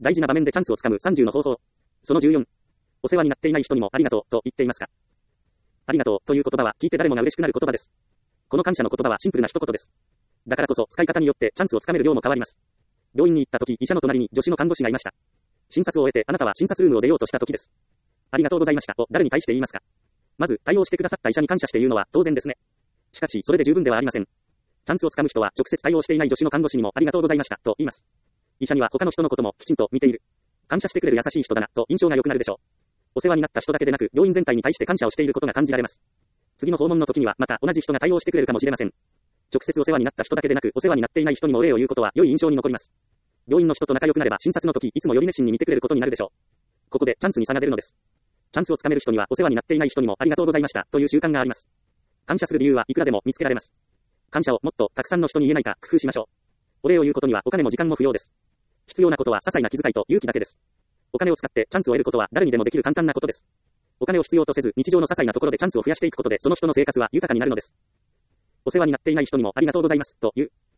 大事な場面でチャンスをつかむ30の方法。その14。お世話になっていない人にもありがとうと言っていますか。ありがとうという言葉は聞いて誰もが嬉しくなる言葉です。この感謝の言葉はシンプルな一言です。だからこそ使い方によってチャンスをつかめる量も変わります。病院に行った時、医者の隣に助手の看護師がいました。診察を終えてあなたは診察ルームを出ようとした時です。ありがとうございましたを誰に対して言いますか。まず対応してくださった医者に感謝して言うのは当然ですね。しかしそれで十分ではありません。チャンスをつかむ人は直接対応していない助手の看護師にもありがとうございましたと言います。医者には他の人のこともきちんと見ている。感謝してくれる優しい人だなと印象が良くなるでしょう。お世話になった人だけでなく病院全体に対して感謝をしていることが感じられます。次の訪問の時にはまた同じ人が対応してくれるかもしれません。直接お世話になった人だけでなくお世話になっていない人にもお礼を言うことは良い印象に残ります。病院の人と仲良くなれば診察の時いつもより熱心に見てくれることになるでしょう。ここでチャンスに差が出るのです。チャンスをつかめる人にはお世話になっていない人にもありがとうございましたという習慣があります。感謝する理由はいくらでも見つけられます。感謝をもっとたくさんの人に言えないか工夫しましょう。お礼を言うことにはお金も時間も不要です。必要なことは些細な気遣いと勇気だけです。お金を使ってチャンスを得ることは誰にでもできる簡単なことです。お金を必要とせず日常の些細なところでチャンスを増やしていくことでその人の生活は豊かになるのです。お世話になっていない人にもありがとうございますという。